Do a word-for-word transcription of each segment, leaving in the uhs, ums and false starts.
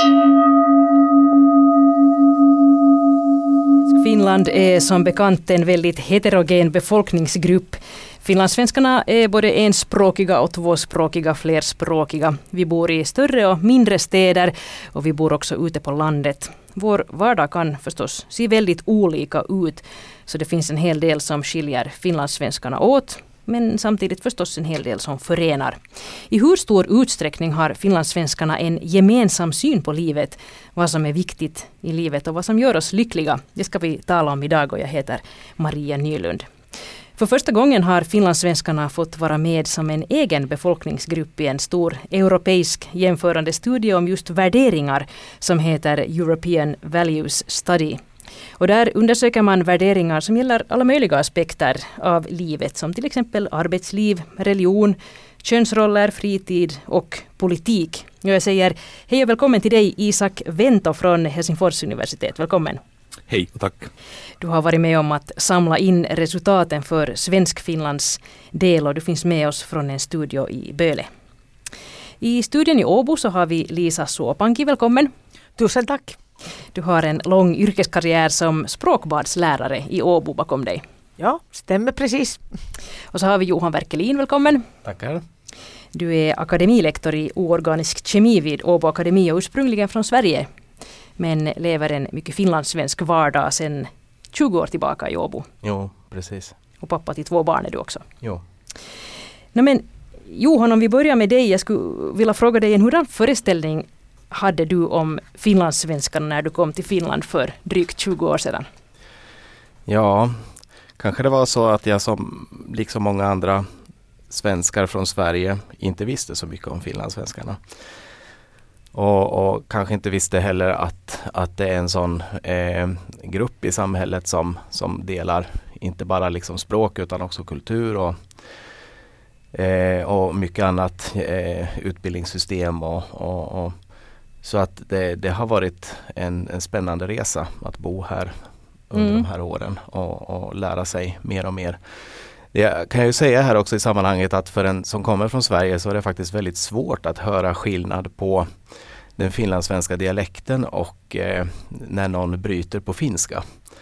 Finland är som bekant en väldigt heterogen befolkningsgrupp. Finlandssvenskarna är både enspråkiga och tvåspråkiga, flerspråkiga. Vi bor i större och mindre städer och vi bor också ute på landet. Vår vardag kan förstås se väldigt olika ut, så det finns en hel del som skiljer finlandssvenskarna åt, men samtidigt förstås en hel del som förenar. I hur stor utsträckning har finlandssvenskarna en gemensam syn på livet, vad som är viktigt i livet och vad som gör oss lyckliga? Det ska vi tala om idag och jag heter Maria Nylund. För första gången har finlandssvenskarna fått vara med som en egen befolkningsgrupp i en stor europeisk jämförande studie om just värderingar som heter European Values Study. Och där undersöker man värderingar som gäller alla möjliga aspekter av livet, som till exempel arbetsliv, religion, könsroller, fritid och politik. Och jag säger hej och välkommen till dig, Isak Vento från Helsingfors universitet. Välkommen. Hej och tack. Du har varit med om att samla in resultaten för Svensk-Finlands del och du finns med oss från en studio i Böle. I studien i Åbo så har vi Lisa Suopanki. Välkommen. Tusen tack. Du har en lång yrkeskarriär som språkbadslärare i Åbo bakom dig. Ja, stämmer precis. Och så har vi Johan Werkelin, välkommen. Tackar. Du är akademilektor i oorganisk kemi vid Åbo Akademi och ursprungligen från Sverige. Men lever en mycket finlandssvensk vardag sedan tjugo år tillbaka i Åbo. Jo, precis. Och pappa till två barn är du också. Jo. Nej, men Johan, om vi börjar med dig. Jag skulle vilja fråga dig en hurdan föreställning hade du om finlandssvenskarna när du kom till Finland för drygt tjugo år sedan? Ja, kanske det var så att jag som liksom många andra svenskar från Sverige inte visste så mycket om finlandssvenskarna. Och, och kanske inte visste heller att, att det är en sån eh, grupp i samhället som, som delar inte bara liksom språk utan också kultur och, eh, och mycket annat, eh, utbildningssystem och, och, och så att det, det har varit en, en spännande resa att bo här under mm. de här åren och, och lära sig mer och mer. Det kan jag ju säga här också i sammanhanget att för en som kommer från Sverige så är det faktiskt väldigt svårt att höra skillnad på den finlandssvenska dialekten och eh, när någon bryter på finska.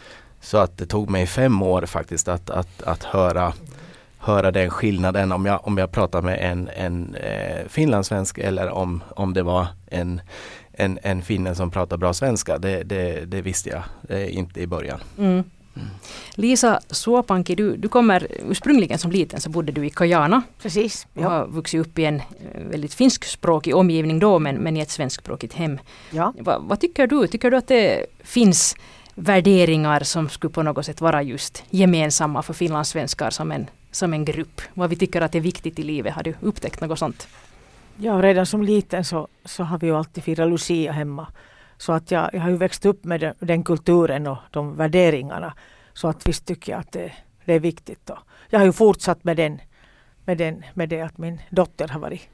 Så att det tog mig fem år faktiskt att, att, att höra, höra den skillnaden om jag, om jag pratar med en, en eh, finlandssvensk eller om, om det var en, en, en finne som pratar bra svenska. Det, det, det visste jag eh, inte i början. Mm. Mm. Lisa Suopanki, du, du kommer ursprungligen som liten så bodde du i Kajana. Precis. Du har vuxit upp i en väldigt finskspråkig omgivning då men, men i ett svenskspråkigt hem. Ja. Va, vad tycker du? Tycker du att det finns värderingar som skulle på något sätt vara just gemensamma för finlandssvenskar som en, som en grupp? Vad vi tycker att är viktigt i livet? Har du upptäckt något sånt? Ja, redan som liten så, så har vi ju alltid firat Lucia hemma. Så att jag, jag har ju växt upp med den, den kulturen och de värderingarna. Så att visst tycker jag att det, det är viktigt. Då. Jag har ju fortsatt med, den, med, den, med det att min dotter har varit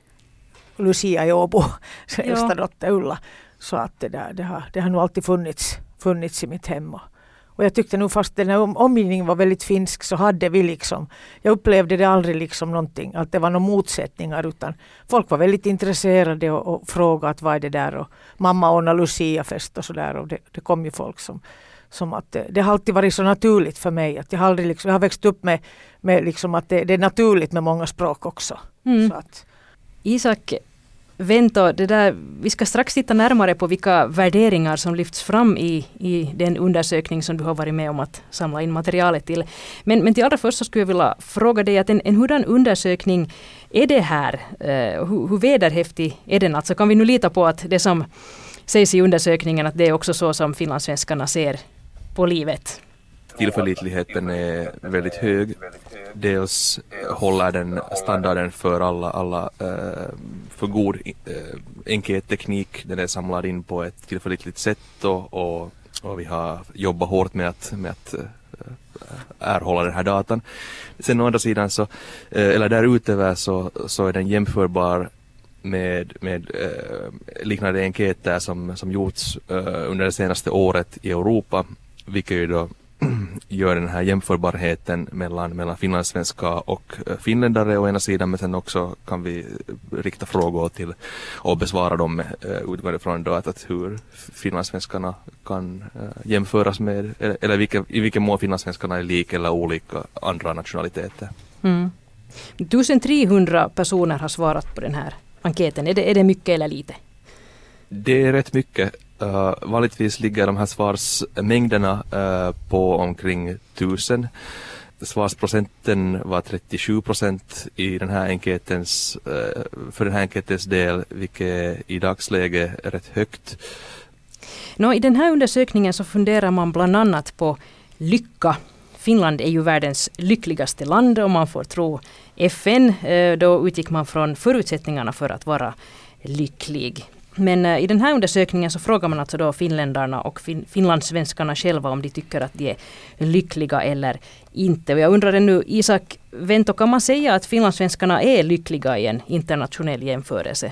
Lucia i Åbo, så ja. äldsta dotter Ulla. Så att det, där, det, har, det har nog alltid funnits, funnits i mitt hem. Och, och jag tyckte nog fast den här om, omgivningen var väldigt finsk så hade vi liksom, jag upplevde det aldrig liksom någonting, att det var några motsättningar utan folk var väldigt intresserade och, och frågade att vad är det där och mamma ordnade Lucia-fest och sådär och det, det kom ju folk som, som att det, det har alltid varit så naturligt för mig att jag har, aldrig liksom, jag har växt upp med, med liksom att det, det är naturligt med många språk också. Mm. Så att. Isak Vento, det där, vi ska strax titta närmare på vilka värderingar som lyfts fram i, i den undersökning som du har varit med om att samla in materialet till. Men, men till allra först så skulle jag vilja fråga dig att en, en hurdan undersökning är det här? Uh, hur, hur vederhäftig är den? Alltså kan vi nu lita på att det som sägs i undersökningen att det är också så som finlandssvenskarna ser på livet? Tillförlitligheten är väldigt hög. Dels håller den standarden för alla, alla eh, för god eh, enkätteknik. Den är samlad in på ett tillförlitligt sätt och, och, och vi har jobbat hårt med att, med att eh, erhålla den här datan. Sen å andra sidan så, eh, eller där utöver så, så är den jämförbar med, med eh, liknande enkäter som, som gjorts eh, under det senaste året i Europa, vilket ju då gör den här jämförbarheten mellan, mellan finlandssvenska och uh, finländare å ena sidan, men sen också kan vi rikta frågor till och besvara dem med uh, utgående från då att, att hur finlandssvenskarna kan uh, jämföras med, eller, eller vilka, i vilken mån finlandssvenskarna är lika eller olika andra nationaliteter. Mm. ettusentrehundra personer har svarat på den här enkäten. Är det, är det mycket eller lite? Det är rätt mycket. Uh, vanligtvis ligger de här svarsmängderna uh, på omkring tusen. Svarsprocenten var trettiosju procent i den här enketens, uh, för den här enketens del, vilket i dagsläget är rätt högt. Nå, i den här undersökningen så funderar man bland annat på lycka. Finland är ju världens lyckligaste land om man får tro F N. Då utgick man från förutsättningarna för att vara lycklig. Men i den här undersökningen så frågar man alltså då finländarna och fin- finlandssvenskarna själva om de tycker att de är lyckliga eller inte. Och jag undrar nu, Isak Vento, kan man säga att finlandssvenskarna är lyckliga i en internationell jämförelse?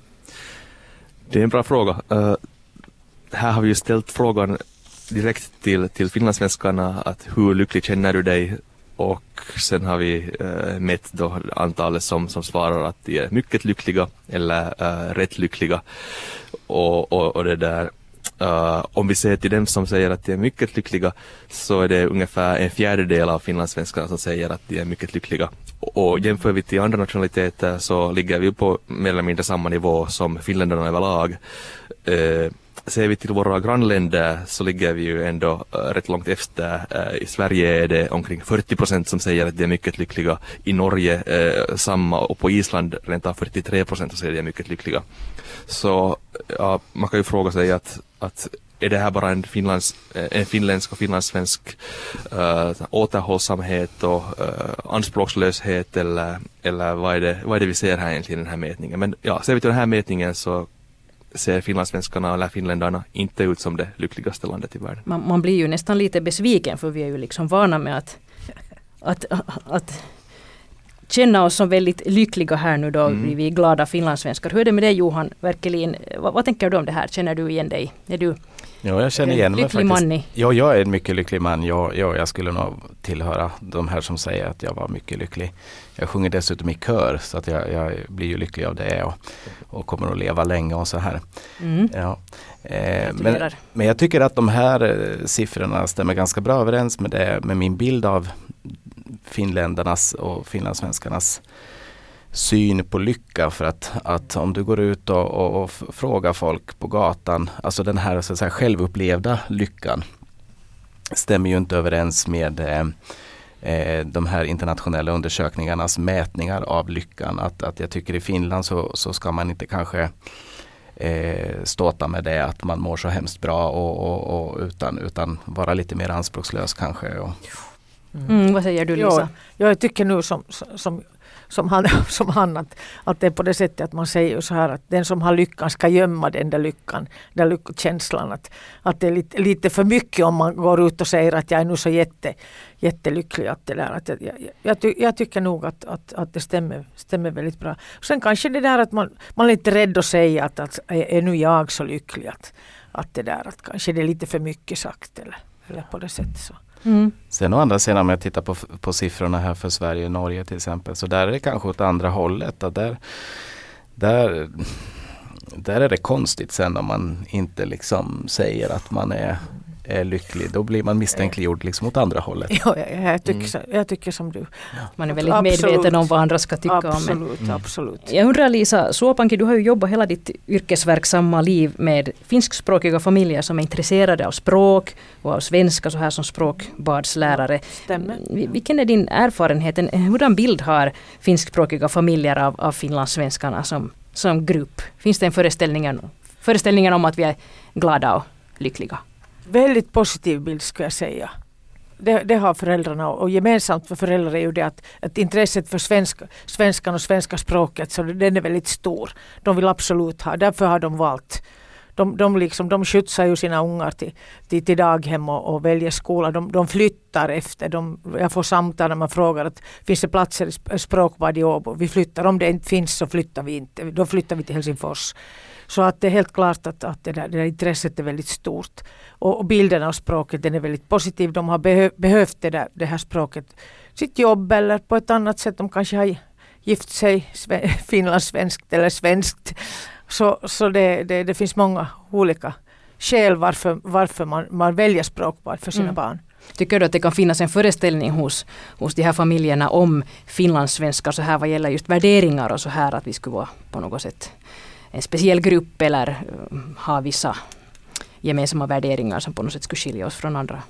Det är en bra fråga. Uh, här har vi ju ställt frågan direkt till, till finlandssvenskarna att hur lycklig känner du dig? Och sen har vi uh, mätt då antalet som, som svarar att de är mycket lyckliga eller uh, rätt lyckliga. Och, och, och det där, uh, om vi ser till dem som säger att de är mycket lyckliga, så är det ungefär en fjärdedel av finlandssvenskarna som säger att de är mycket lyckliga. Och, och jämför vi till andra nationaliteter så ligger vi på mer eller mindre samma nivå som finländarna överlag. Uh, Ser vi till våra grannländer så ligger vi ju ändå uh, rätt långt efter. Uh, I Sverige är det omkring fyrtio procent som säger att de är mycket lyckliga. I Norge uh, samma, och på Island rent av fyrtiotre procent som säger att de är mycket lyckliga. Så uh, man kan ju fråga sig att, att är det här bara en, Finlands, uh, en finländsk och finlandssvensk uh, återhållsamhet och uh, anspråkslöshet eller, eller vad, är det, vad är det vi ser här egentligen i den här mätningen. Men ja, ser vi till den här mätningen så ser finlandssvenskarna eller finländarna inte ut som det lyckligaste landet i världen. Man, man blir ju nästan lite besviken, för vi är ju liksom vana med att, att, att känna oss som väldigt lyckliga här nu då. Mm. Blir vi glada finlandssvenskar. Hur är det med dig, Johan Werkelin? Vad, vad tänker du om det här? Känner du igen dig? Är du ja, jag känner igen mig lycklig faktiskt. Man i? Ja, jag är en mycket lycklig man. Jag, jag, jag skulle nog tillhöra de här som säger att jag var mycket lycklig. Jag sjunger dessutom i kör, så att jag, jag blir ju lycklig av det och, och kommer att leva länge och så här. Mm. Ja. Eh, men, men jag tycker att de här eh, siffrorna stämmer ganska bra överens med, det, med min bild av finländarnas och finlandssvenskarnas syn på lycka. För att, att om du går ut och, och, och frågar folk på gatan, alltså den här, så att säga, självupplevda lyckan stämmer ju inte överens med eh, de här internationella undersökningarnas mätningar av lyckan. Att, att jag tycker i Finland så, så ska man inte kanske eh, ståta med det att man mår så hemskt bra och, och, och utan, utan vara lite mer anspråkslös kanske. Och mm. Mm, vad säger du, Lisa? Ja, jag tycker nu som, som, som han, som han att, att det är på det sättet att man säger så här att den som har lyckan ska gömma den där lyckan, den där lyckokänslan. Att, att det är lite, lite för mycket om man går ut och säger att jag är nu så jätte, jättelycklig. Att det där, att jag, jag, jag, ty, jag tycker nog att, att, att det stämmer, stämmer väldigt bra. Sen kanske det där att man, man är lite rädd att säga att, att är, är nu jag så lycklig. Att, att det där att kanske det är lite för mycket sagt eller, eller på det sättet så. Mm. Sen å andra sidan, om jag tittar på, på siffrorna här för Sverige och Norge till exempel, så där är det kanske åt andra hållet. Att där, där, där är det konstigt sen om man inte liksom säger att man är, är lycklig. Då blir man misstänkliggjord liksom åt andra hållet. Ja, jag, jag, tycker, mm. så, jag tycker som du. Man är väldigt absolut. medveten om vad andra ska tycka absolut, om. Absolut, mm. absolut. Jag undrar, Lisa Suopanki, du har ju jobbat hela ditt yrkesverksamma liv med finskspråkiga familjer som är intresserade av språk och av svenska så här som språkbadslärare. Stämmer. Vilken är din erfarenhet? Hurdan bild har finskspråkiga familjer av, av finlandssvenskarna som, som grupp? Finns det en föreställning, föreställningen om att vi är glada och lyckliga? Väldigt positiv bild skulle jag säga. Det, det har föräldrarna, och gemensamt för föräldrar är ju det att, att intresset för svenska, svenskan och svenska språket, så den är väldigt stor. De vill absolut ha, därför har de valt, De, de, liksom, de skjutsar ju sina ungar till, till, till daghem och, och väljer skola. De, de flyttar efter. De, jag får samtal när man frågar att finns det platser i språkbad i Åbo. Vi flyttar. Om det inte finns så flyttar vi inte. Då flyttar vi till Helsingfors. Så att det är helt klart att, att det, där, det där intresset är väldigt stort. Och, och bilden av språket den är väldigt positiv. De har behö, behövt det, där, det här språket. Sitt jobb eller på ett annat sätt. De kanske har gift sig sve, finlandssvenskt eller svenskt. Så, så det, det, det finns många olika skäl varför, varför man, man väljer språkbad för sina mm. barn. Tycker du att det kan finnas en föreställning hos, hos de här familjerna om finlandssvenskar så här vad gäller just värderingar och så här att vi skulle vara på något sätt en speciell grupp eller uh, ha vissa gemensamma värderingar som på något sätt skulle skilja oss från andra?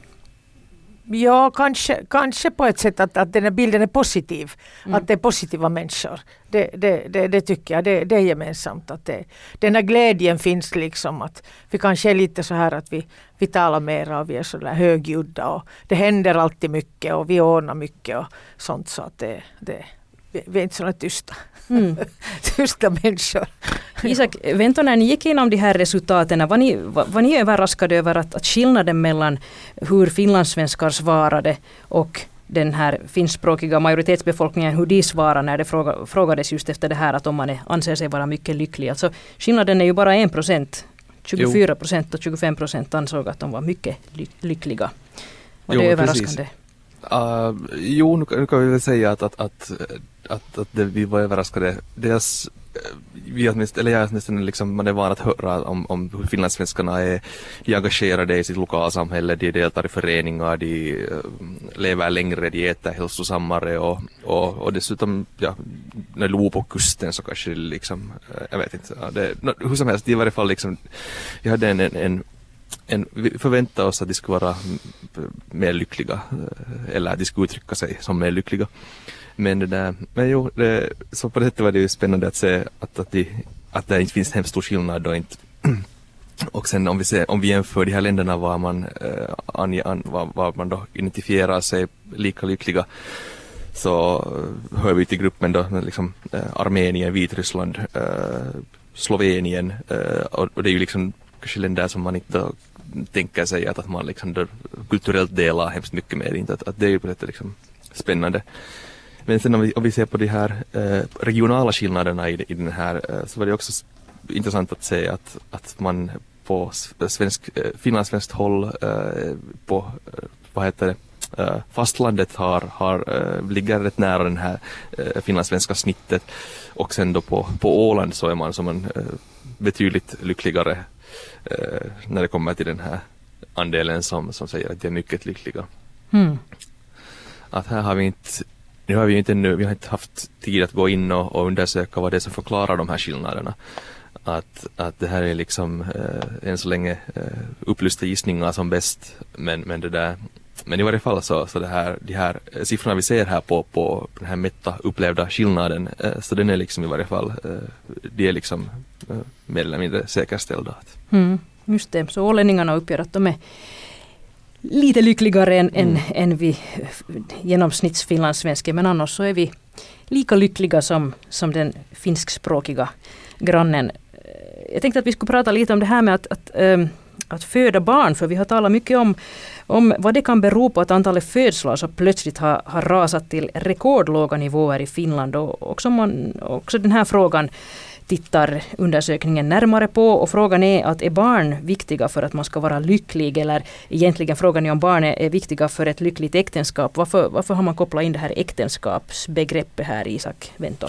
Ja, kanske, kanske på ett sätt att, att den här bilden är positiv. Mm. Att det är positiva människor. Det, det, det, det tycker jag. Det, det är gemensamt. Att det, den här glädjen finns liksom. Att vi kanske är lite så här att vi, vi talar mer och vi är så där högljudda. Och det händer alltid mycket och vi ordnar mycket och sånt. Så att det, det, vi, vi är inte sådana tysta. Mm. tysta människor. Isak, vänta när ni gick igenom de här resultaten, var ni, var, var ni överraskade över att, att skillnaden mellan hur finlandssvenskar svarade och den här finskspråkiga majoritetsbefolkningen, hur de svarade när det fråga, frågades just efter det här att om man är, anser sig vara mycket lycklig. Alltså skillnaden är ju bara en procent. tjugofyra procent och tjugofem procent ansåg att de var mycket ly- lyckliga. Var det jo, överraskande? Uh, jo, nu, nu kan vi väl säga att, att, att, att, att det, vi var överraskade. Dels vi åtminstone, eller jag åtminstone liksom, man är van att höra om, om hur finlandssvenskarna är, de engagerade i sitt lokalsamhälle, de deltar i föreningar, de uh, lever längre, de äter hälsosammare och, och, och dessutom, ja, när de bor på kusten så kanske liksom, uh, jag vet inte, ja, det, no, hur som helst, i varje fall liksom, vi hade en, en, en En, vi förväntar oss att de skulle vara mer lyckliga eller att de skulle uttrycka sig som mer lyckliga. Men det där, men jo, det, så på det sättet var det ju spännande att se att, att, de, att det inte finns hemskt stor skillnad då inte. Och sen om vi, ser, om vi jämför de här länderna var man, eh, an, an, var, var man då identifierar sig lika lyckliga, så hör vi till gruppen då liksom, eh, Armenien, Vitryssland, eh, Slovenien eh, och, och det är ju liksom kanske länder som man inte tänker sig att, att man liksom kulturellt delar hemskt mycket med. Inte att, att det är ju på det liksom spännande. Men sen om vi, om vi ser på de här eh, regionala skillnaderna i, i den här eh, så var det också intressant att se att, att man på svensk, eh, finlandssvenskt håll eh, på eh, vad heter det Uh, fastlandet har, har, uh, ligger rätt nära den här uh, finlandssvenska snittet och sen då på, på Åland så är man som en uh, betydligt lyckligare uh, när det kommer till den här andelen som, som säger att de är mycket lyckliga. Mm. Att här har vi inte nu har vi inte ännu, vi har inte haft tid att gå in och, och undersöka vad det är som förklarar de här skillnaderna. Att, att det här är liksom uh, än så länge uh, upplysta gissningar som bäst, men, men det där Men i varje fall så, så det här, de här siffrorna vi ser här på, på den här mätta upplevda skillnaden, eh, så den är liksom i varje fall, eh, det är liksom eh, mer eller mindre säkerställda. Mm, just det, så ålänningarna uppger att de är lite lyckligare än, mm. än, än vi genomsnittsfinlandssvenskar, men annars så är vi lika lyckliga som, som den finskspråkiga grannen. Jag tänkte att vi skulle prata lite om det här med att, att ähm, att föda barn, för vi har talat mycket om, om vad det kan bero på att antalet födslar så plötsligt har, har rasat till rekordlåga nivåer i Finland, och också, man, också den här frågan tittar undersökningen närmare på, och frågan är att är barn viktiga för att man ska vara lycklig, eller egentligen frågan är om barn är, är viktiga för ett lyckligt äktenskap. Varför, varför har man kopplat in det här äktenskapsbegreppet här, Isak Vento?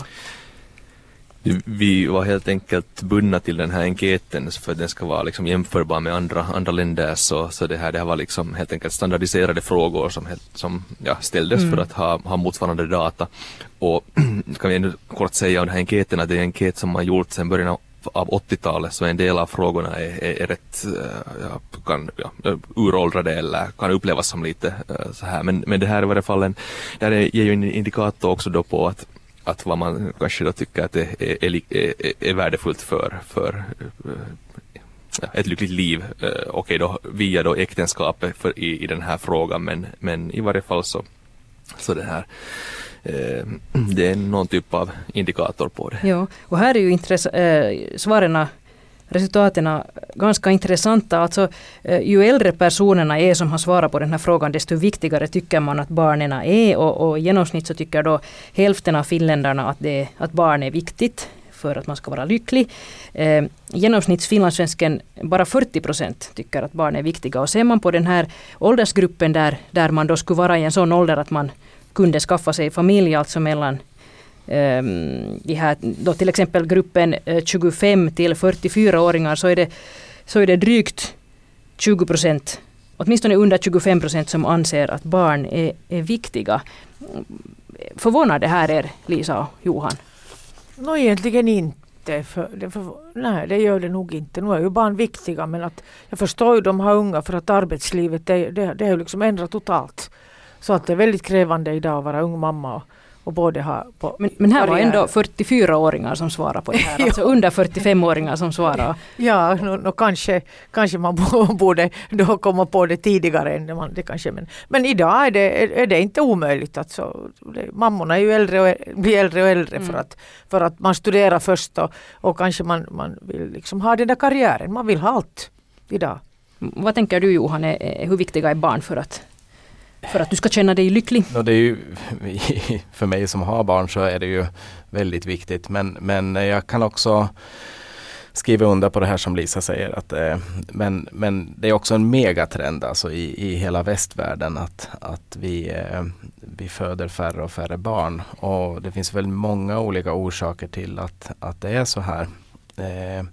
Vi var helt enkelt bundna till den här enkäten för att den ska vara liksom jämförbar med andra, andra länder, så, så det här det här var liksom helt enkelt standardiserade frågor som, helt, som ja, ställdes mm. för att ha, ha motsvarande data. Och kan vi ännu kort säga om den här enkäten att det är en enkät som har gjorts sedan början av åttiotalet, så en del av frågorna är, är, är rätt ja, kan, ja, uråldrade eller kan upplevas som lite uh, så här, men, men det här är i varje fall en, det här ger ju en indikator också då på att att vad man kanske då tycker att det är, är, är, är värdefullt för, för ja, ett lyckligt liv. Okej okay, då via då äktenskapet för, i, i den här frågan, men, men i varje fall så, så det här eh, det är någon typ av indikator på det. Ja, och här är ju intress- äh, svaren resultaten är ganska intressanta. Alltså, ju äldre personerna är som har svarat på den här frågan, desto viktigare tycker man att barnen är. Och, och i genomsnitt så tycker då hälften av finländarna att, det, att barn är viktigt för att man ska vara lycklig. Eh, genomsnitts finlandssvensken bara fyrtio procent tycker att barn är viktiga. Och ser man på den här åldersgruppen där, där man då skulle vara i en sån ålder att man kunde skaffa sig familj, alltså mellan eh, de här, då till exempel gruppen eh, tjugofem till fyrtiofyra-åringar, så är det, så är det drygt tjugo procent, åtminstone under tjugofem procent som anser att barn är, är viktiga. Förvånar det här er, Lisa och Johan? Nå, egentligen inte. För, det för, nej, det gör det nog inte. Nu är ju barn viktiga, men att jag förstår ju de här unga för att arbetslivet det, det, det är ju liksom ändrat totalt. Så att det är väldigt krävande idag att vara ung mamma och, och både ha på men, men här var ändå fyrtiofyra-åringar som svarar på det här. Alltså under fyrtiofem-åringar som svarar. Ja, no, no, kanske, kanske man borde då komma på det tidigare än man, det kanske, men, men idag är det, är, är det inte omöjligt. Alltså, det, mammorna är ju äldre och, blir äldre och äldre mm. för, att, för att man studerar först och, och kanske man, man vill liksom ha den där karriären. Man vill ha allt idag. Vad tänker du, Johan, är, är, hur viktiga är barn för att För att du ska känna dig lycklig? No, det är ju, för mig som har barn så är det ju väldigt viktigt. Men, men jag kan också skriva under på det här som Lisa säger. Att, eh, men, men det är också en megatrend alltså i, i hela västvärlden att, att vi, eh, vi föder färre och färre barn. Och det finns väl många olika orsaker till att, att det är så här. Eh,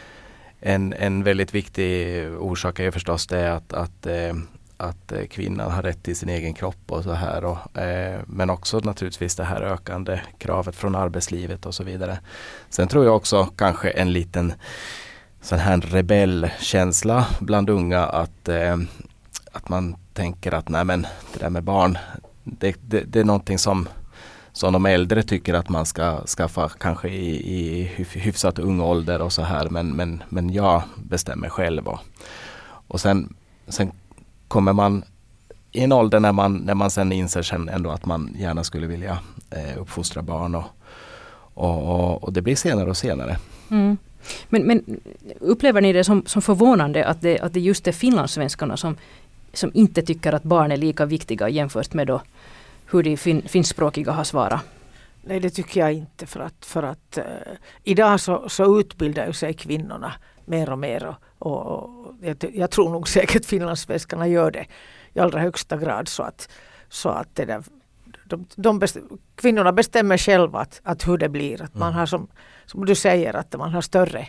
en, en väldigt viktig orsak är förstås det att, att eh, att eh, kvinnan har rätt till sin egen kropp och så här. Och, eh, men också naturligtvis det här ökande kravet från arbetslivet och så vidare. Sen tror jag också kanske en liten sån här rebellkänsla bland unga att, eh, att man tänker att nej men det där med barn, det, det, det är någonting som, som de äldre tycker att man ska skaffa kanske i, i hyfsat ung ålder och så här. Men, men, men jag bestämmer själv. Och, och sen, sen kommer man i en ålder när man, när man sen inser sen ändå att man gärna skulle vilja eh, uppfostra barn och, och, och, och det blir senare och senare. Mm. Men, men upplever ni det som, som förvånande att det, att det just är finlandssvenskarna som, som inte tycker att barn är lika viktiga jämfört med då hur de fin, finskspråkiga har svarat? Nej, det tycker jag inte, för att, för att uh, idag så, så utbildar ju sig kvinnorna mer och mer och, och, och jag, jag tror nog säkert finlandssvenskarna gör det i allra högsta grad, så att, så att det där, de, de best, kvinnorna bestämmer själva att, att hur det blir, att man har som, som du säger att man har större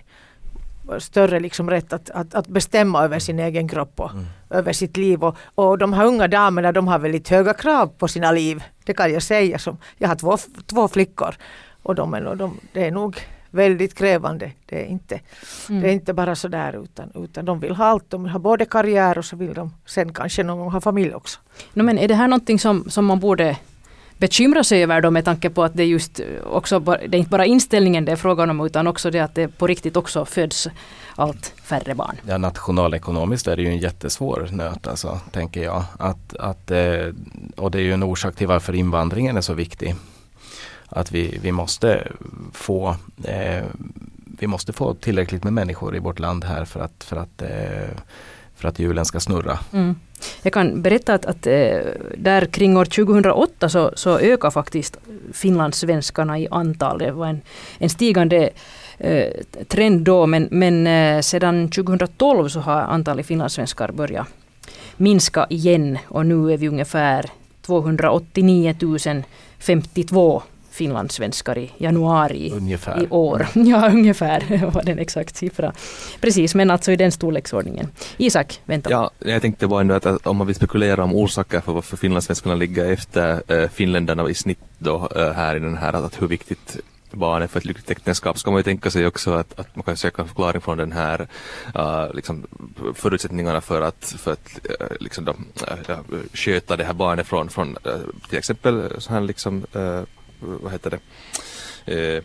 större liksom rätt att, att, att bestämma över sin egen kropp och mm. över sitt liv. Och, och de här unga damerna, de har väldigt höga krav på sina liv. Det kan jag säga. Som, jag har två, två flickor och de är, de, det är nog väldigt krävande. Det är inte, mm. det är inte bara så där utan, utan de vill ha allt. De vill ha både karriär och så vill de sen kanske någon gång ha familj också. No, men är det här någonting som, som man borde bekymra sig över då, med tanke på att det just också, det är inte bara inställningen det är frågan om, utan också det att det på riktigt också föds allt färre barn? Ja, nationalekonomiskt är det ju en jättesvår nöt alltså, tänker jag. Att, att, och det är ju en orsak till varför invandringen är så viktig. Att vi, vi måste få eh, vi måste få tillräckligt med människor i vårt land här för att, för att eh, för att hjulen ska snurra. Mm. Jag kan berätta att, att där kring år tjugohundraåtta så, så ökar faktiskt finlandssvenskarna i antal. Det var en, en stigande eh, trend då, men, men eh, sedan tjugohundratolv så har antalet finlandssvenskar börjat minska igen och nu är vi ungefär tvåhundraåttionio tusen femtiotvå finlandssvenskar i januari ungefär. I år. Ja, ungefär var den exakt siffra. Precis, men alltså i den storleksordningen. Isak, vänta. Ja, jag tänkte bara ändå att, att om man vill spekulera om orsaker för varför finlandssvenskarna ligger efter äh, finländarna i snitt då äh, här i den här, att, att hur viktigt barn är för ett lyckligt äktenskap, ska man ju tänka sig också att, att man kan söka förklaring från den här uh, liksom förutsättningarna för att, för att uh, liksom då, uh, sköta det här barnet från, från uh, till exempel så här liksom uh, vad heter det eh,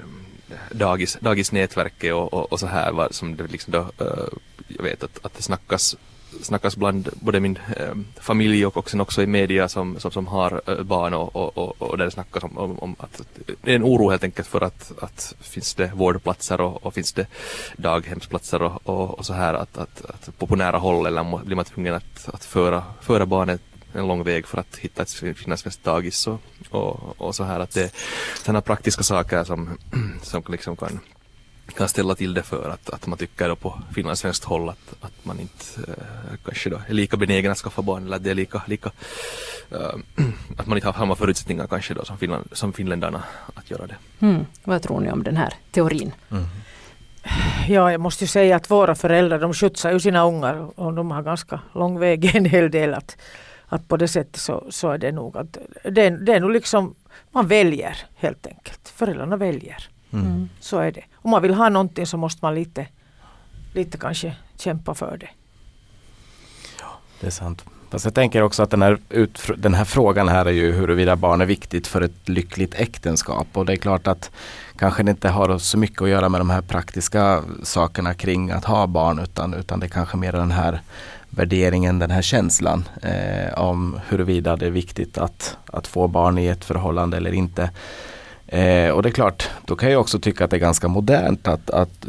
dagis, dagisnätverket och, och, och så här var, som det liksom då, uh, jag vet att, att det snackas snackas bland både min eh, familj och också, också i media som, som, som har eh, barn och, och, och, och där det snackas om, om, om att det är en oro helt enkelt för att, att finns det vårdplatser och, och finns det daghemsplatser och, och, och så här att, att, att på, på nära håll eller må, blir man tvungen att, att föra, föra barnet en lång väg för att hitta ett finlandssvenskt dagis och, och, och så här att det är sådana praktiska saker som, som liksom kan kan ställa till det för att, att man tycker då på finlandssvenskt håll att, att man inte äh, kanske då är lika benägen att skaffa barn eller att det är lika, lika äh, att man inte har samma förutsättningar kanske då som, Finland, som finländarna att göra det. Mm. Vad tror ni om den här teorin? Mm. Ja, jag måste ju säga att våra föräldrar de skjutsar ju sina ungar och de har ganska lång väg en hel del att, att på det sättet så, så är det nog att det, det är nog liksom man väljer helt enkelt. Föräldrarna väljer. Mm. Så är det. Om man vill ha någonting så måste man lite, lite kanske kämpa för det. Ja, det är sant. Fast jag tänker också att den här, ut, den här frågan här är ju huruvida barn är viktigt för ett lyckligt äktenskap. Och det är klart att kanske det inte har så mycket att göra med de här praktiska sakerna kring att ha barn utan, utan det är kanske mer den här värderingen, den här känslan eh, om huruvida det är viktigt att, att få barn i ett förhållande eller inte. Eh, och det är klart, då kan jag också tycka att det är ganska modernt att, att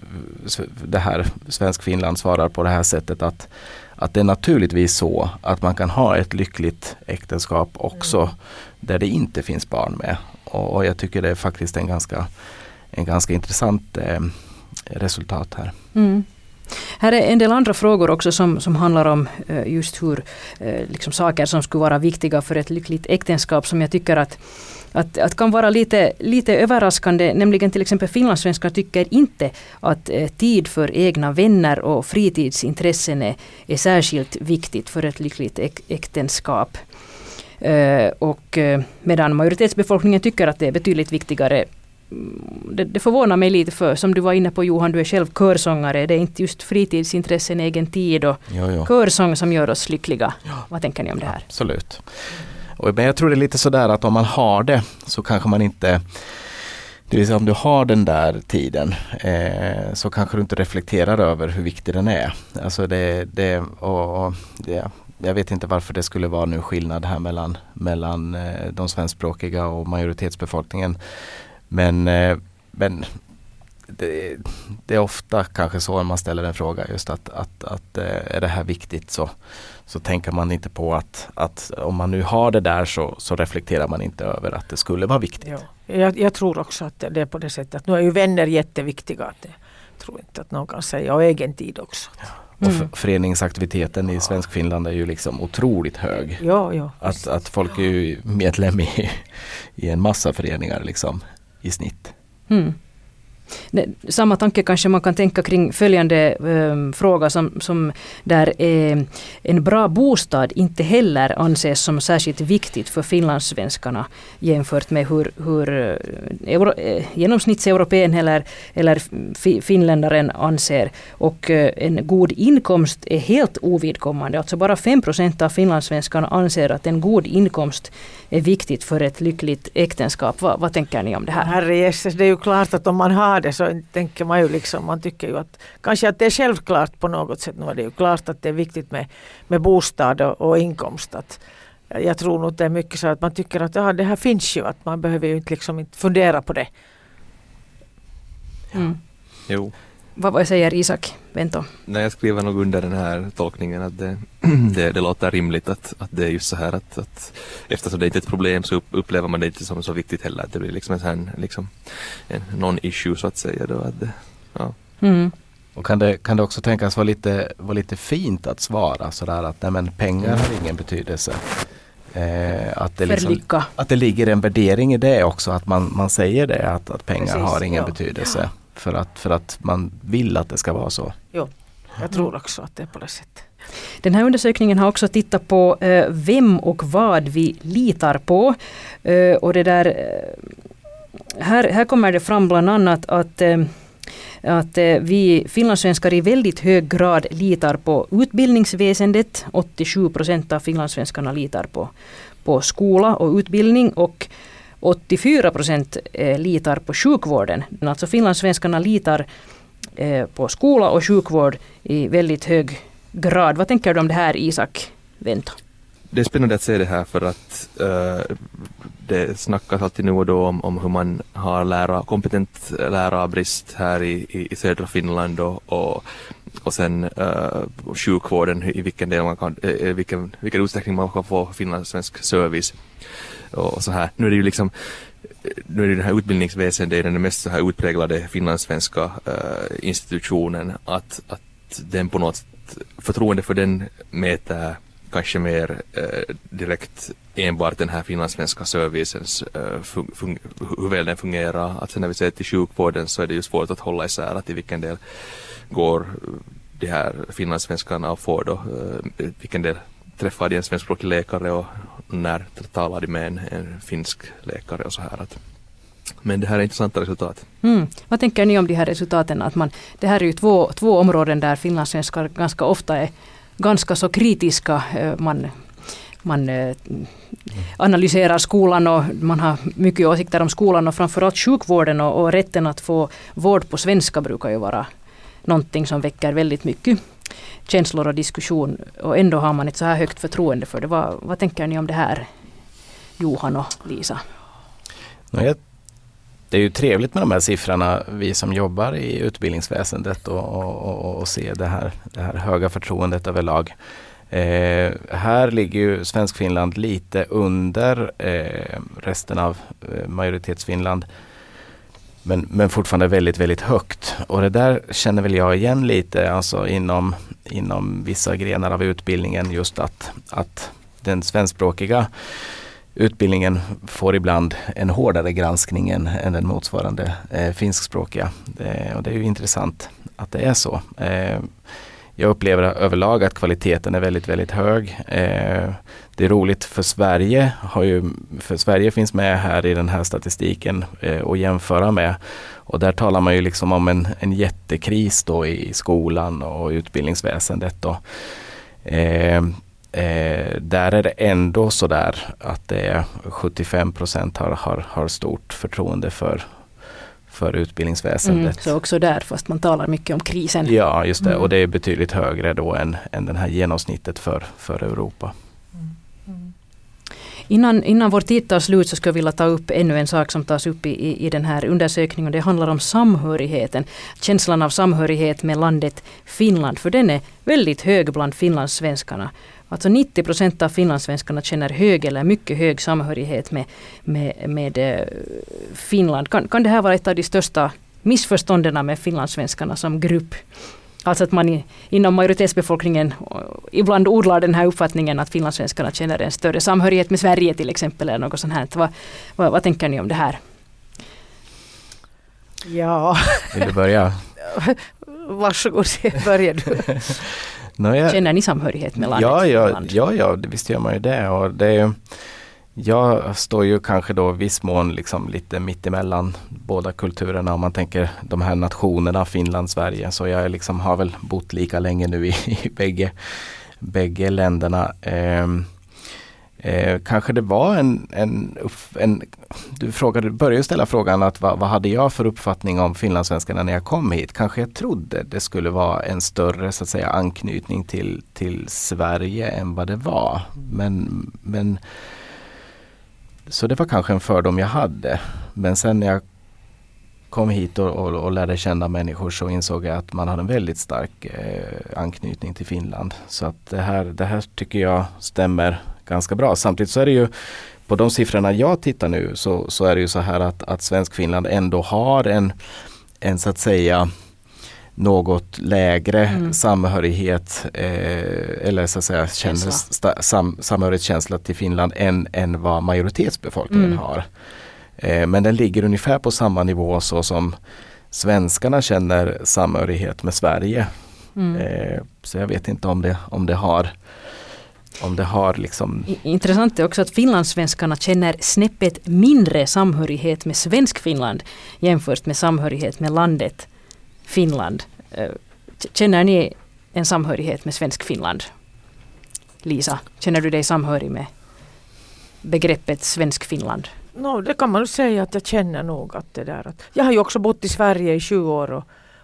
det här Svensk Finland svarar på det här sättet att, att det är naturligtvis så att man kan ha ett lyckligt äktenskap också mm. där det inte finns barn med. Och, och jag tycker det är faktiskt en ganska, en ganska intressant eh, resultat här. Mm. Här är en del andra frågor också som, som handlar om eh, just hur eh, liksom saker som skulle vara viktiga för ett lyckligt äktenskap som jag tycker att Att, att kan vara lite, lite överraskande, nämligen till exempel finlandssvenskar tycker inte att eh, tid för egna vänner och fritidsintressen är, är särskilt viktigt för ett lyckligt äk, äktenskap. Eh, och eh, medan majoritetsbefolkningen tycker att det är betydligt viktigare. Det, det förvånar mig lite för, som du var inne på Johan, du är själv körsångare, det är inte just fritidsintressen, egen tid och jo, jo. körsång som gör oss lyckliga. Ja. Vad tänker ni om det här? Absolut. Men jag tror det är lite sådär att om man har det så kanske man inte, det vill säga om du har den där tiden eh, så kanske du inte reflekterar över hur viktig den är. Alltså det, det, och det, jag vet inte varför det skulle vara nu skillnad här mellan, mellan eh, de svenskspråkiga och majoritetsbefolkningen. Men, eh, men det, det är ofta kanske så när man ställer en fråga just att, att, att eh, är det här viktigt så så tänker man inte på att, att om man nu har det där så, så reflekterar man inte över att det skulle vara viktigt. Ja, jag, jag tror också att det är på det sättet att nu är ju vänner jätteviktiga. Jag tror inte att någon kan säga och egen tid också. Ja. Och mm. föreningsaktiviteten i Svensk Finland är ju liksom otroligt hög. Ja, ja. Att, att folk är ju medlem i, i en massa föreningar liksom i snitt. Mm. Samma tanke kanske man kan tänka kring följande um, fråga som, som där är en bra bostad inte heller anses som särskilt viktigt för finlandssvenskarna jämfört med hur, hur euro, genomsnittseuropén eller, eller fi, finländaren anser. Och uh, en god inkomst är helt ovidkommande. Alltså bara fem procent av finlandssvenskarna anser att en god inkomst är viktigt för ett lyckligt äktenskap. Va, vad tänker ni om det här? Herre Jesus, det är ju klart att om man har det så tänker man ju liksom, man tycker ju att kanske att det är självklart på något sätt. Nu är det ju klart att det är viktigt med, med bostad och, och inkomst. Att, jag tror nog det är mycket så att man tycker att ja, det här finns ju, att man behöver ju inte, liksom, inte fundera på det. Mm. Jo. Vad, vad säger Isak? Vänta. Nej, jag skriver nog under den här tolkningen att det, det, det låter rimligt att, att det är just så här att, att eftersom det inte är ett problem så upplever man det inte som så viktigt heller att det blir liksom en sån liksom en non-issue så att säga då att det, ja. Mm. Och kan det, kan det också tänkas vara lite, vara lite fint att svara sådär att nej, men pengar har ingen betydelse. Eh, att, det liksom, att det ligger en värdering i det också, att man, man säger det att, att pengar Precis, har ingen ja. betydelse. För att, för att man vill att det ska vara så. Jo, jag tror också att det är på det sättet. Den här undersökningen har också tittat på eh, vem och vad vi litar på. Eh, och det där, eh, här, här kommer det fram bland annat att, eh, att eh, vi finlandssvenskar i väldigt hög grad litar på utbildningsväsendet. åttiosju procent av finlandssvenskarna litar på, på skola och utbildning och åttiofyra procent litar på sjukvården. Alltså finlandssvenskarna litar på skola och sjukvård i väldigt hög, grad. Vad tänker du om det här, Isak Vento? Det är spännande att se det här för att uh, det snackas alltid nu och då om, om hur man har lära, kompetent lärarbrist här i, i, i södra Finland och, och, och sen uh, sjukvården, i vilken, del man kan, uh, vilken, vilken utsträckning man kan få finlandssvensk service och, och så här. Nu är det ju liksom nu är det den här utbildningsväsendet den mest så här utpräglade finlandssvenska uh, institutionen att, att den på något sätt, förtroende för den mäter kanske mer eh, direkt enbart den här finlandssvenska servicens eh, fun- fun- hur väl den fungerar. Att sen när vi ser till sjukvården så är det ju svårt att hålla isär att i vilken del går de här finlandssvenskarna och får då eh, vilken del träffar de en svenskspråkig läkare och när talar de med en, en finsk läkare och så här. Att, men det här är intressanta resultat. Mm. Vad tänker ni om de här resultaten? Att man, det här är ju två, två områden där finlandssvenskar ganska ofta är ganska så kritiska. Man, man analyserar skolan och man har mycket åsikter om skolan och framförallt sjukvården och, och rätten att få vård på svenska brukar ju vara någonting som väcker väldigt mycket känslor och diskussion och ändå har man ett så här högt förtroende för det. Vad, vad tänker ni om det här, Johan och Lisa? Nej, det är ju trevligt med de här siffrorna, vi som jobbar i utbildningsväsendet och, och, och se det här, det här höga förtroendet överlag. Eh, här ligger ju Svensk-Finland lite under eh, resten av eh, majoritetsfinland. Men, men fortfarande väldigt, väldigt högt. Och det där känner väl jag igen lite alltså inom, inom vissa grenar av utbildningen, just att, att den svenskspråkiga utbildningen får ibland en hårdare granskning än, än den motsvarande eh, finskspråkiga. Eh, och det är ju intressant att det är så. Eh, jag upplever överlag att kvaliteten är väldigt, väldigt hög. Eh, det är roligt för Sverige. Har ju, för Sverige finns med här i den här statistiken eh, att jämföra med. Och där talar man ju liksom om en, en jättekris då i skolan och utbildningsväsendet då. Eh, Eh, där är det ändå så där att det är sjuttiofem procent har, har, har stort förtroende för, för utbildningsväsendet. Mm, så också där, fast man talar mycket om krisen. Ja, just det. Mm. Och det är betydligt högre då än, än den här genomsnittet för, för Europa. Mm. Mm. Innan, innan vår tid tar slut så ska jag vilja ta upp ännu en sak som tas upp i, i, i den här undersökningen. Det handlar om samhörigheten. Känslan av samhörighet med landet Finland. För den är väldigt hög bland finlandssvenskarna. Alltså nittio procent av finlandssvenskarna känner hög eller mycket hög samhörighet med, med, med Finland. Kan, kan det här vara ett av de största missförstånden med finlandssvenskarna som grupp? Alltså att man i, inom majoritetsbefolkningen ibland odlar den här uppfattningen att finlandssvenskarna känner en större samhörighet med Sverige till exempel eller något sånt här. Vad, vad, vad tänker ni om det här? Ja. Vill du börja? Varsågod, börjar du. No, jag, Känner ni samhörighet med landet? Ja, ja, ja, ja, visst gör man ju det. Och det är, jag står ju kanske då viss mån liksom lite mittemellan båda kulturerna om man tänker de här nationerna, Finland, Sverige. Så jag liksom har väl bott lika länge nu i, i bägge, bägge länderna. Eh, eh, kanske det var en, en, en du frågade, började ställa frågan att vad, vad hade jag för uppfattning om finlandssvenskarna när jag kom hit? Kanske jag trodde det skulle vara en större så att säga anknytning till, till Sverige än vad det var. Men, men så det var kanske en fördom jag hade. Men sen när jag kom hit och, och, och lärde känna människor så insåg jag att man har en väldigt stark eh, anknytning till Finland. Så att det här, det här tycker jag stämmer ganska bra. Samtidigt så är det ju på de siffrorna jag tittar nu så, så är det ju så här att, att Svensk-Finland ändå har en, en så att säga något lägre mm. samhörighet eh, eller så att säga känsla. Sta, sam, samhörighetskänsla till Finland än, än vad majoritetsbefolkningen mm. har. Eh, men den ligger ungefär på samma nivå så som svenskarna känner samhörighet med Sverige. Mm. Eh, så jag vet inte om det, om det har Om det har liksom... Intressant är också att finlandssvenskarna känner snäppet mindre samhörighet med Svensk-Finland jämfört med samhörighet med landet Finland. Känner ni en samhörighet med Svensk-Finland? Lisa, känner du dig samhörig med begreppet Svensk-Finland? No, det kan man säga att jag känner nog att det där. Att jag har ju också bott i Sverige i tjugo år och,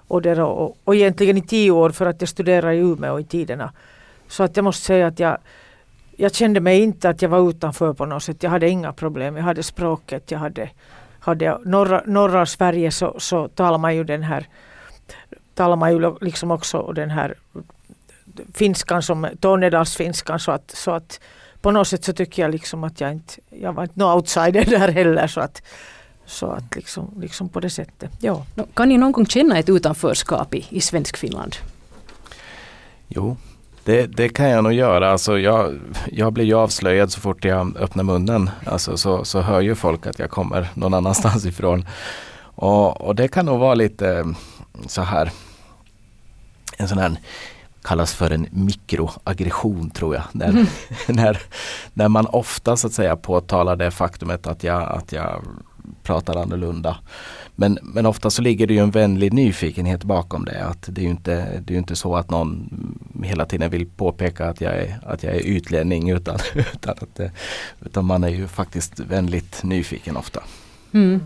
och, där, och, och egentligen i tio år för att jag studerar i Umeå i tiderna. Så att jag måste säga att jag, jag kände mig inte att jag var utanför på något sätt. Jag hade inga problem. Jag hade språket. Jag hade, hade norra, norra Sverige så, så talar man ju den här talar man ju liksom också den här finskan som tornedalsfinskan så att, så att på något sätt så tycker jag liksom att jag inte jag var inte någon outsider där heller så att så att liksom, liksom på det sättet. Ja. Kan ni någon gång känna ett utanförskap i, i svensk Finland? Jo, det, det kan jag nog göra. Alltså jag, jag blir ju avslöjad så fort jag öppnar munnen. Alltså så, så hör ju folk att jag kommer någon annanstans ifrån. Och, och det kan nog vara lite så här, en sån här kallas för en mikroaggression tror jag. När, mm. när, när man ofta så att säga påtalar det faktumet att jag, att jag pratar annorlunda. Men, men ofta så ligger det ju en vänlig nyfikenhet bakom det. Att det är ju inte, det är ju inte så att någon hela tiden vill påpeka att jag är, att jag är utlänning utan, utan, att det, utan man är ju faktiskt vänligt nyfiken ofta. Mm.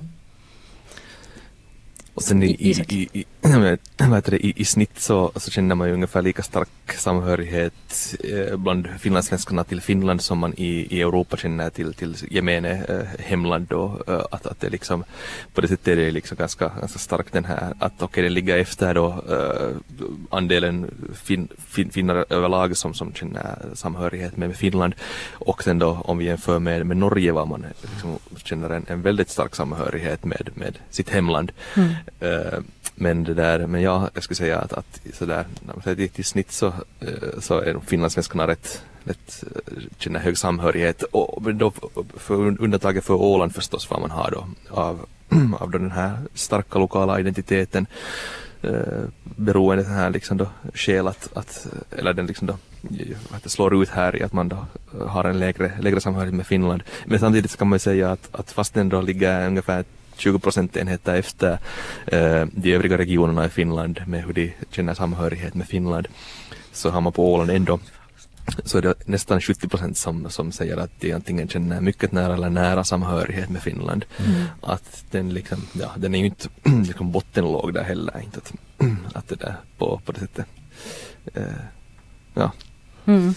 Och sen i, i, i, i, i, i snitt så, så känner man ju ungefär lika stark samhörighet eh, bland finlandssvenskarna till Finland som man i, i Europa känner till, till gemene eh, hemland då, eh, att, att det liksom på det sättet är det liksom ganska, ganska starkt den här att okej okay, det ligger efter då eh, andelen fin, fin, finnar överlag som, som känner samhörighet med, med Finland och sen då om vi jämför med, med Norge var man liksom känner en, en väldigt stark samhörighet med, med sitt hemland. Mm. Uh, men det där, men ja, jag skulle säga att, att sådär, när man säger till snitt så, uh, så är de finlandssvenskarna rätt, rätt uh, känner hög samhörighet och men då för undantaget för Åland förstås vad man har då av, av då den här starka lokala identiteten uh, beroende den här liksom då skäl att, att eller den liksom då att det slår ut här i att man då har en lägre, lägre samhörighet med Finland, men samtidigt kan man säga att, att fast den då ligger ungefär tjugo procentenheter efter eh, de övriga regionerna i Finland med hur de känner samhörighet med Finland så har man på Åland ändå så är det nästan sjuttio procent som, som säger att de antingen känner mycket nära eller nära samhörighet med Finland. Mm. Att den liksom, ja, den är ju inte liksom bottenlåg där heller, inte att, att det där på, på det sättet. Eh, ja. Mm.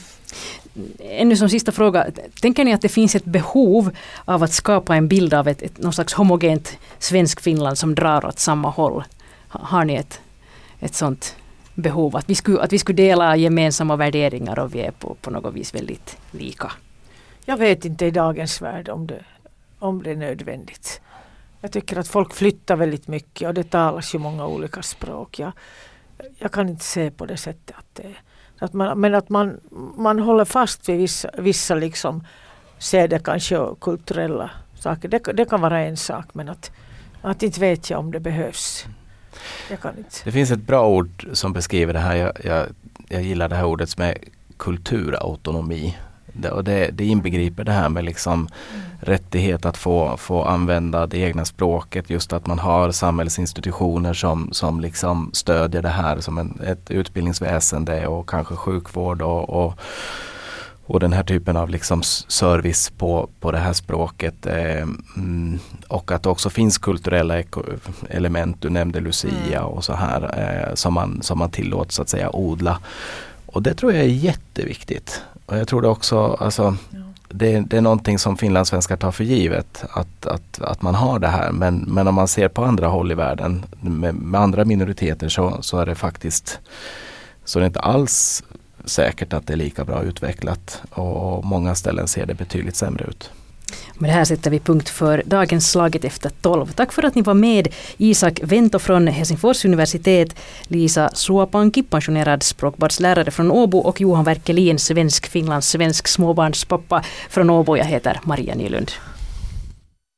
Ännu som sista fråga, tänker ni att det finns ett behov av att skapa en bild av ett, ett någon slags homogent svensk Finland som drar åt samma håll? Har ni ett, ett sånt behov att vi, skulle, att vi skulle dela gemensamma värderingar och vi är på, på något vis väldigt lika? Jag vet inte i dagens värld om det, om det är nödvändigt. Jag tycker att folk flyttar väldigt mycket och det talas ju många olika språk. Jag, jag kan inte se på det sättet att det Att man, men att man, man håller fast vid vissa, vissa liksom seder kanske och kulturella saker. Det, det kan vara en sak, men att, att inte vet jag om det behövs. Jag kan inte. Det finns ett bra ord som beskriver det här. Jag, jag, jag gillar det här ordet som är kulturautonomi. Det, och det, det inbegriper det här med liksom mm. rättighet att få, få använda det egna språket. Just att man har samhällsinstitutioner som, som liksom stödjer det här som en, ett utbildningsväsende och kanske sjukvård och, och, och den här typen av liksom service på, på det här språket. Eh, mm, och att det också finns kulturella eko- element, du nämnde Lucia mm. och så här eh, som, man, som man tillåts så att säga odla. Och det tror jag är jätteviktigt. Och jag tror det också, alltså, ja. det, det är någonting som finlandssvenskar tar för givet, att, att, att man har det här. Men, men om man ser på andra håll i världen med, med andra minoriteter så, så är det faktiskt så är det inte alls säkert att det är lika bra utvecklat. Och, och många ställen ser det betydligt sämre ut. Med det här sätter vi punkt för dagens Slaget efter tolv. Tack för att ni var med. Isak Vento från Helsingfors universitet, Lisa Suopanki, pensionerad språkbadslärare från Åbo och Johan Werkelin, svensk Finlands svensk småbarnspappa från Åbo. Jag heter Maria Nylund.